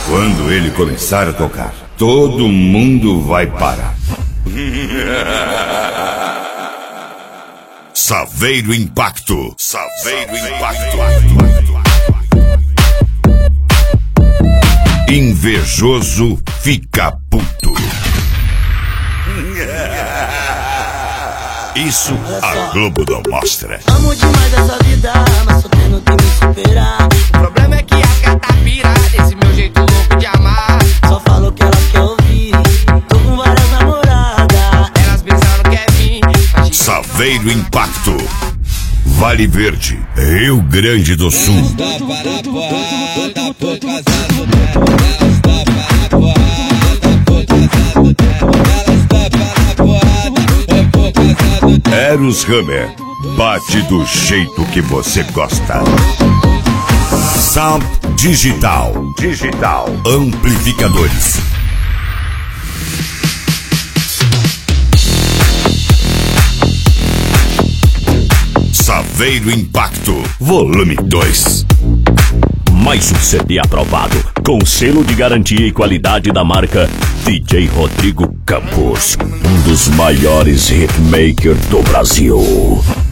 Quando ele começar a tocar, todo mundo vai parar. Saveiro Impacto. Saveiro Impacto. Invejoso fica puto. Isso a Globo não mostra. Amo demais essa vida, mas só tendo que me superar. O problema é que a gata pira desse meu jeito louco de amar. Só falo o que ela quer ouvir. Tô com várias namoradas, Elas pensaram que é mim. Saveiro Impacto. Vale Verde, Rio Grande do Sul. Eros Hammer, bate do jeito que você gosta. Sound Digital. Amplificadores. Saveiro Impacto, volume 2. Mais um CD aprovado, com selo de garantia e qualidade da marca DJ Rodrigo Campos, um dos maiores hitmakers do Brasil.